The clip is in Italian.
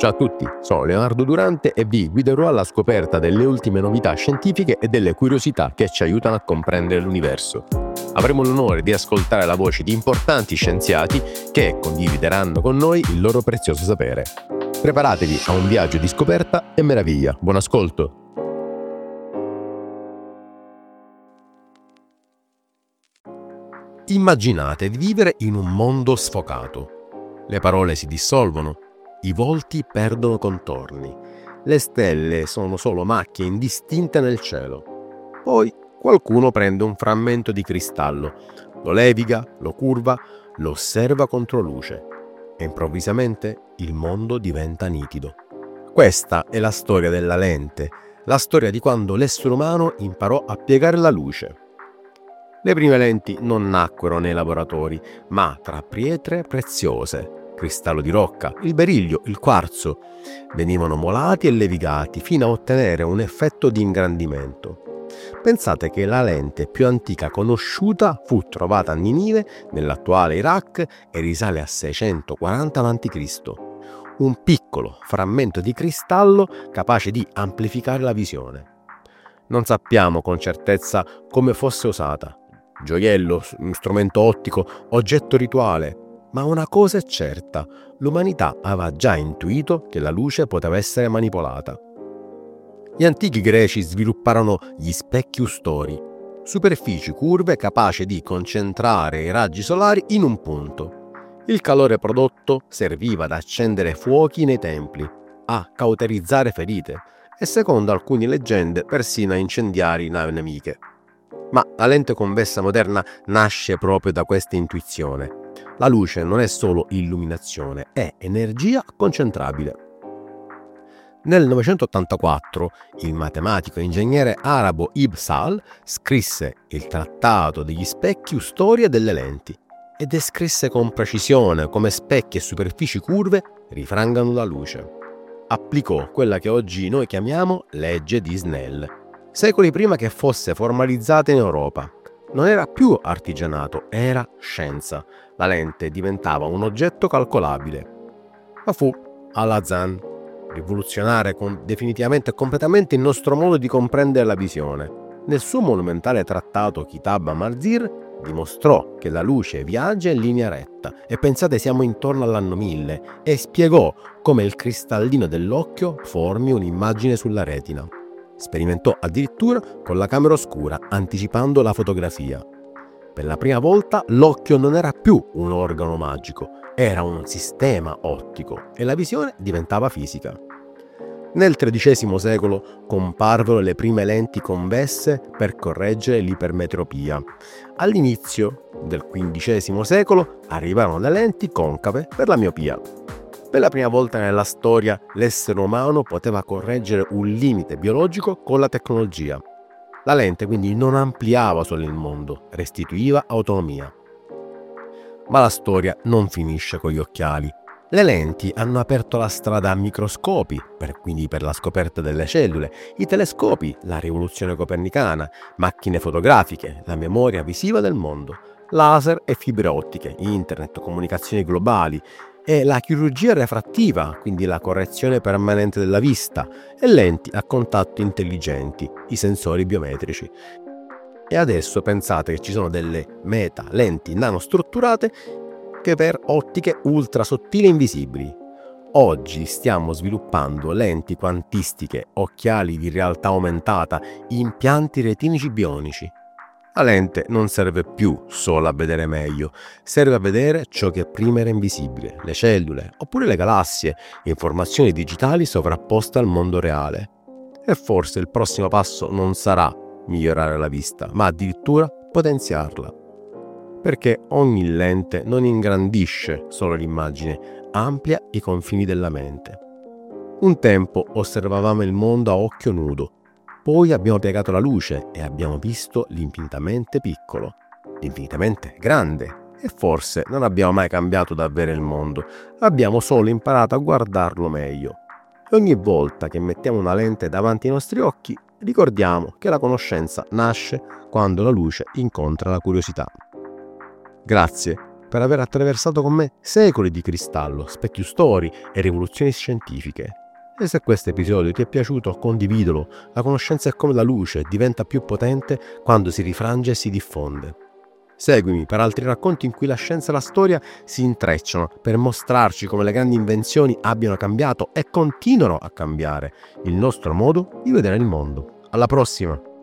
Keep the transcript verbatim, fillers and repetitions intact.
Ciao a tutti, sono Leonardo Durante e vi guiderò alla scoperta delle ultime novità scientifiche e delle curiosità che ci aiutano a comprendere l'universo. Avremo l'onore di ascoltare la voce di importanti scienziati che condivideranno con noi il loro prezioso sapere. Preparatevi a un viaggio di scoperta e meraviglia. Buon ascolto! Immaginate di vivere in un mondo sfocato. Le parole si dissolvono, i volti perdono contorni, le stelle sono solo macchie indistinte nel cielo. Poi qualcuno prende un frammento di cristallo, lo leviga, lo curva, lo osserva contro luce e improvvisamente il mondo diventa nitido. Questa è la storia della lente, la storia di quando l'essere umano imparò a piegare la luce. Le prime lenti non nacquero nei laboratori, ma tra pietre preziose, cristallo di rocca, il beriglio, il quarzo. Venivano molati e levigati fino a ottenere un effetto di ingrandimento. Pensate che la lente più antica conosciuta fu trovata a Ninive, nell'attuale Iraq, e risale a seicentoquaranta avanti Cristo. Un piccolo frammento di cristallo capace di amplificare la visione. Non sappiamo con certezza come fosse usata. Gioiello, strumento ottico, oggetto rituale. Ma una cosa è certa, l'umanità aveva già intuito che la luce poteva essere manipolata. Gli antichi greci svilupparono gli specchi ustori, superfici curve capaci di concentrare i raggi solari in un punto. Il calore prodotto serviva ad accendere fuochi nei templi, a cauterizzare ferite e, secondo alcune leggende, persino a incendiare navi nemiche. Ma la lente convessa moderna nasce proprio da questa intuizione. La luce non è solo illuminazione, è energia concentrabile. Nel novecentottantaquattro il matematico e ingegnere arabo Ibn Sal scrisse il Trattato degli specchi ustori e delle lenti e descrisse con precisione come specchi e superfici curve rifrangano la luce. Applicò quella che oggi noi chiamiamo legge di Snell, secoli prima che fosse formalizzata in Europa. Non era più artigianato, era scienza. La lente diventava un oggetto calcolabile. Ma fu Al-Hazen rivoluzionare con, definitivamente e completamente il nostro modo di comprendere la visione. Nel suo monumentale trattato Kitab al-Mazir dimostrò che la luce viaggia in linea retta e pensate siamo intorno all'anno mille e spiegò come il cristallino dell'occhio formi un'immagine sulla retina. Sperimentò addirittura con la camera oscura, anticipando la fotografia. Per la prima volta l'occhio non era più un organo magico, era un sistema ottico e la visione diventava fisica. Nel tredicesimo secolo comparvero le prime lenti convesse per correggere l'ipermetropia. All'inizio del quindicesimo secolo arrivarono le lenti concave per la miopia. Per la prima volta nella storia l'essere umano poteva correggere un limite biologico con la tecnologia. La lente quindi non ampliava solo il mondo, restituiva autonomia. Ma la storia non finisce con gli occhiali. Le lenti hanno aperto la strada a microscopi, per, quindi per la scoperta delle cellule, i telescopi, la rivoluzione copernicana, macchine fotografiche, la memoria visiva del mondo, laser e fibre ottiche, internet, comunicazioni globali, e la chirurgia refrattiva, quindi la correzione permanente della vista, e lenti a contatto intelligenti, i sensori biometrici. E adesso pensate che ci sono delle meta lenti nanostrutturate che per ottiche ultra sottili e invisibili. Oggi stiamo sviluppando lenti quantistiche, occhiali di realtà aumentata, impianti retinici bionici. La lente non serve più solo a vedere meglio, serve a vedere ciò che prima era invisibile, le cellule, oppure le galassie, informazioni digitali sovrapposte al mondo reale. E forse il prossimo passo non sarà migliorare la vista, ma addirittura potenziarla. Perché ogni lente non ingrandisce solo l'immagine, amplia i confini della mente. Un tempo osservavamo il mondo a occhio nudo. Poi abbiamo piegato la luce e abbiamo visto l'infinitamente piccolo, l'infinitamente grande. E forse non abbiamo mai cambiato davvero il mondo, abbiamo solo imparato a guardarlo meglio. E ogni volta che mettiamo una lente davanti ai nostri occhi, ricordiamo che la conoscenza nasce quando la luce incontra la curiosità. Grazie per aver attraversato con me secoli di cristallo, specchio story e rivoluzioni scientifiche. E se questo episodio ti è piaciuto, condividilo. La conoscenza è come la luce, diventa più potente quando si rifrange e si diffonde. Seguimi per altri racconti in cui la scienza e la storia si intrecciano per mostrarci come le grandi invenzioni abbiano cambiato e continuano a cambiare il nostro modo di vedere il mondo. Alla prossima!